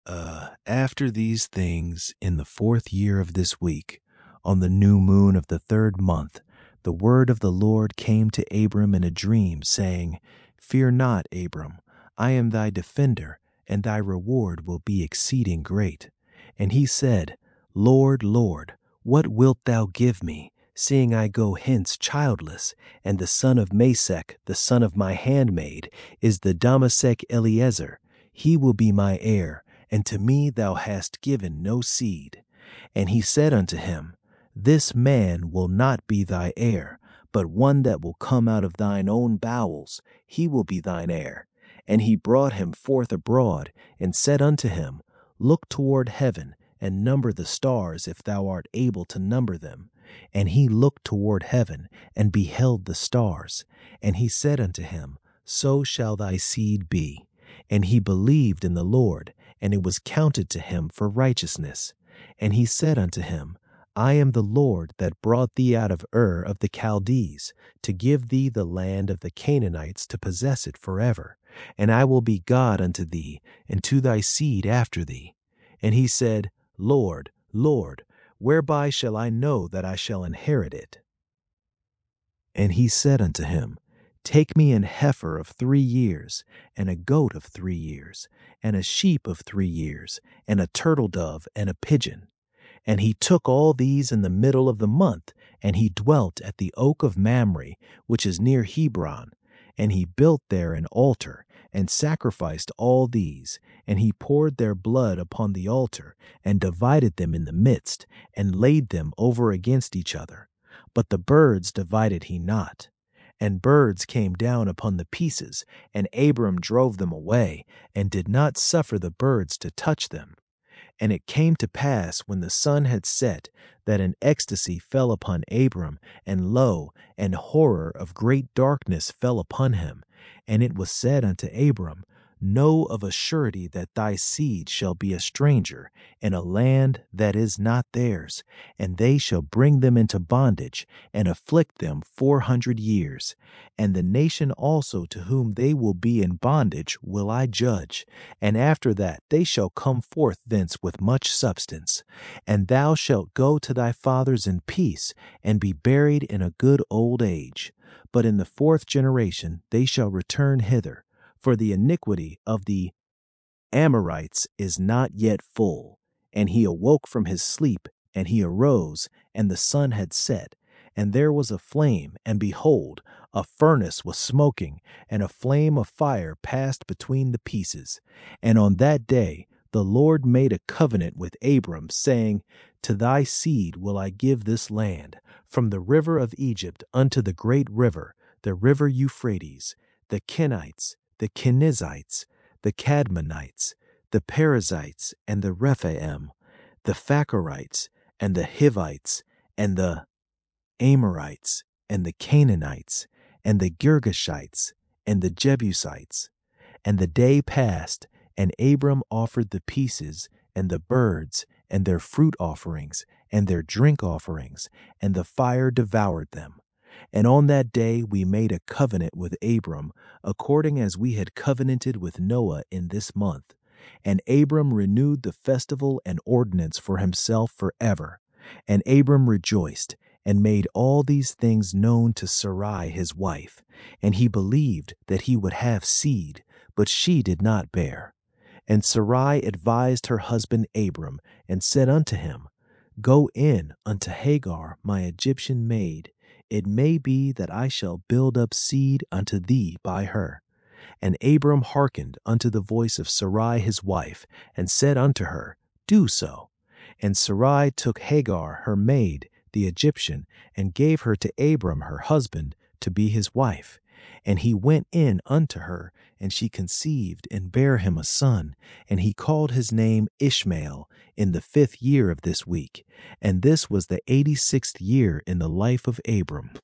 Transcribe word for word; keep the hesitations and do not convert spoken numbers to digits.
Uh, after these things, in the fourth year of this week, on the new moon of the third month, the word of the Lord came to Abram in a dream, saying, Fear not, Abram, I am thy defender, and thy reward will be exceeding great. And he said, Lord, Lord, what wilt thou give me, seeing I go hence childless, and the son of Masech, the son of my handmaid, is the Damasek Eliezer? He will be my heir, and to me thou hast given no seed. And he said unto him, This man will not be thy heir, but one that will come out of thine own bowels, he will be thine heir. And he brought him forth abroad, and said unto him, Look toward heaven, and number the stars, if thou art able to number them. And he looked toward heaven, and beheld the stars. And he said unto him, So shall thy seed be. And he believed in the Lord, and it was counted to him for righteousness. And he said unto him, I am the Lord that brought thee out of Ur of the Chaldees, to give thee the land of the Canaanites to possess it forever. And I will be God unto thee, and to thy seed after thee. And he said, Lord, Lord, whereby shall I know that I shall inherit it? And he said unto him, Take me an heifer of three years, and a goat of three years, and a sheep of three years, and a turtle dove, and a pigeon. And he took all these in the middle of the month, and he dwelt at the oak of Mamre, which is near Hebron. And he built there an altar, and sacrificed all these. And he poured their blood upon the altar, and divided them in the midst, and laid them over against each other. But the birds divided he not. And birds came down upon the pieces, and Abram drove them away, and did not suffer the birds to touch them. And it came to pass, when the sun had set, that an ecstasy fell upon Abram, and lo, an horror of great darkness fell upon him. And it was said unto Abram, Know of a surety that thy seed shall be a stranger in a land that is not theirs, and they shall bring them into bondage, and afflict them four hundred years. And the nation also to whom they will be in bondage will I judge, and after that they shall come forth thence with much substance. And thou shalt go to thy fathers in peace, and be buried in a good old age. But in the fourth generation they shall return hither, for the iniquity of the Amorites is not yet full. And he awoke from his sleep, and he arose, and the sun had set. And there was a flame, and behold, a furnace was smoking, and a flame of fire passed between the pieces. And on that day the Lord made a covenant with Abram, saying, To thy seed will I give this land, from the river of Egypt unto the great river, the river Euphrates, the Kenites, the Kenizzites, the Cadmonites, the Perizzites, and the Rephaim, the Phacharites, and the Hivites, and the Amorites, and the Canaanites, and the Girgashites, and the Jebusites. And the day passed, and Abram offered the pieces, and the birds, and their fruit offerings, and their drink offerings, and the fire devoured them. And on that day we made a covenant with Abram, according as we had covenanted with Noah in this month. And Abram renewed the festival and ordinance for himself forever. And Abram rejoiced, and made all these things known to Sarai his wife. And he believed that he would have seed, but she did not bear. And Sarai advised her husband Abram, and said unto him, Go in unto Hagar my Egyptian maid. It may be that I shall build up seed unto thee by her. And Abram hearkened unto the voice of Sarai his wife, and said unto her, Do so. And Sarai took Hagar her maid, the Egyptian, and gave her to Abram her husband to be his wife. And he went in unto her, and she conceived and bare him a son, and he called his name Ishmael, in the fifth year of this week. And this was the eighty-sixth year in the life of Abram.